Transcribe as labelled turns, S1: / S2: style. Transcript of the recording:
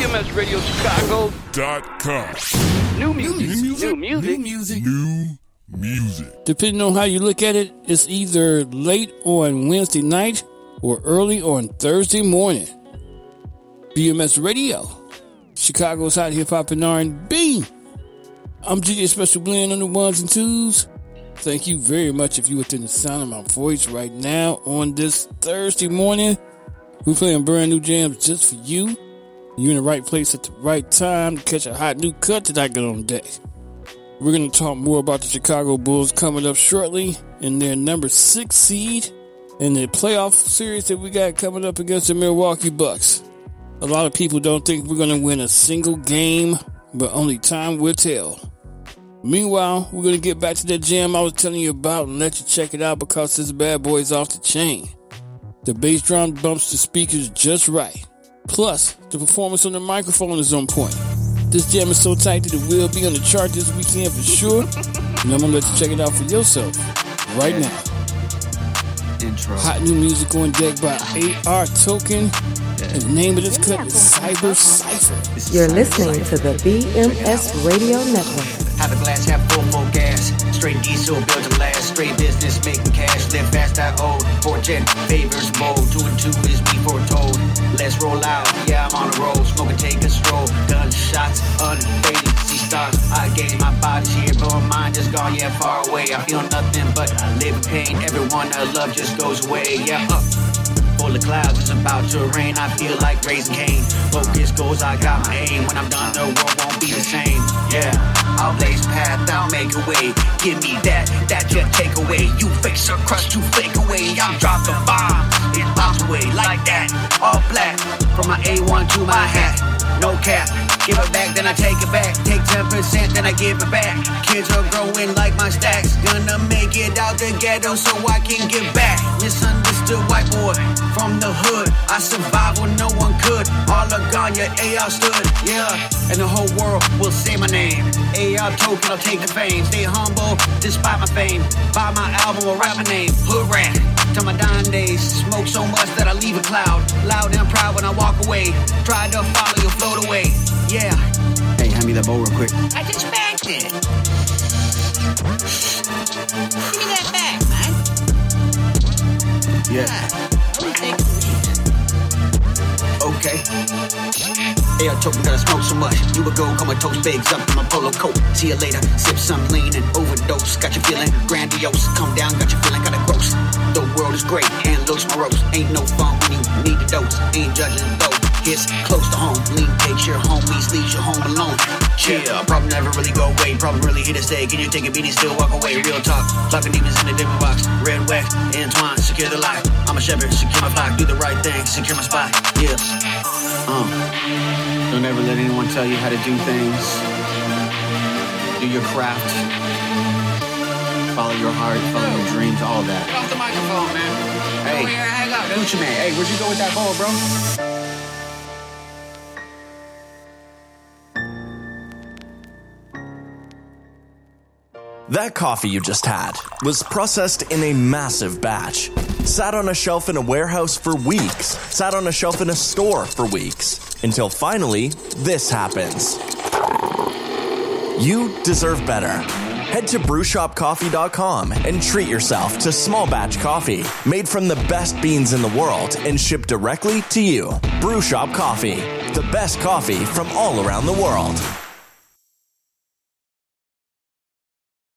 S1: BMSRadioChicago.com. New music.
S2: Depending on how you look at it, it's either late on Wednesday night or early on Thursday morning. BMS Radio, Chicago's hot hip-hop and R&B. I'm DJ Special Blend on the ones and twos. Thank you very much if you're within the sound of my voice right now on this Thursday morning. We're playing brand new jams just for you. You're in the right place at the right time to catch a hot new cut that I got on deck. We're going to talk more about the Chicago Bulls coming up shortly in their number 6 seed in the playoff series that we got coming up against the Milwaukee Bucks. A lot of people don't think we're going to win a single game, but only time will tell. Meanwhile, we're going to get back to that jam I was telling you about and let you check it out because this bad boy is off the chain. The bass drum bumps the speakers just right. Plus, the performance on the microphone is on point. This jam is so tight that it will be on the chart this weekend for sure. And I'm going to let you check it out for yourself right now.
S3: Intro.
S2: Hot new music on deck by A.R. Token. And the name of this cut is Cyber Cypher.
S4: You're listening to the BMS Radio Network.
S3: Have a glass, half full gas. Straight diesel, built to last. Straight business, making cash. Live fast, I owe. Fortune, favors, bold. 2 and 2 is me foretold. Let's roll out. Yeah, I'm on a roll. Smoke and take a stroll. Gunshots, unfading. See stars. I gave my body's here, but my mind is gone. Yeah, far away. I feel nothing but living pain. Everyone I love just goes away. Yeah, full of clouds, it's about to rain. I feel like Raising Cane. Focus goes, I got my aim. When I'm done, the world won't be the same. Yeah, I'll blaze path, I'll make a way. Give me that just take away. You face a crust, you flake away. I'm dropping bombs, it bounce away like that. All black, from my A1 to my hat. No cap, give it back, then I take it back. Take 10%, then I give it back. Kids are growing like my stacks. Gonna make it out the ghetto so I can give back. Misunderstood white boy from the hood. I survived when no one could. All are gone, yeah, AR stood. Yeah, and the whole world will say my name. AR Token, I'll take the fame. Stay humble despite my fame. Buy my album or rap my name. Hood rat. Till my dying days. Smoke so much that I leave a cloud. Loud and proud when I walk away. Try to follow, you'll float away. Yeah. Hey, hand me that bowl real quick.
S5: I just bagged it. Give me that back, man.
S3: Yeah. Okay. Hey, I token, gotta smoke so much. You would go comatose, bigs up in my polo coat. See you later. Sip some lean and overdose. Got you feeling grandiose. Come down, got you feeling kinda gross. The world is great and looks morose. Ain't no fun when you need the dose. Ain't judging though. It's close to home. Lean takes your homies, leaves you home alone. Chill. Problem never really go away. Problem really here to stay. Can you take a beating, still walk away? Real talk. Talking demons in the different box. Red wax, entwine, secure the life. I'm a shepherd, secure my flock. Do the right thing, secure my spot. Yeah. Don't ever let anyone tell you how to do things. Do your craft. Follow your heart, follow your dreams, all that.
S5: Get off the microphone, man.
S3: Hey,
S5: Go here, hang out, dude.
S3: Gucci man. Hey, where'd you go with that ball, bro?
S6: That coffee you just had was processed in a massive batch. Sat on a shelf in a warehouse for weeks. Sat on a shelf in a store for weeks. Until finally, this happens. You deserve better. Head to brewshopcoffee.com and treat yourself to small batch coffee made from the best beans in the world and shipped directly to you. Brew Shop Coffee, the best coffee from all around the world.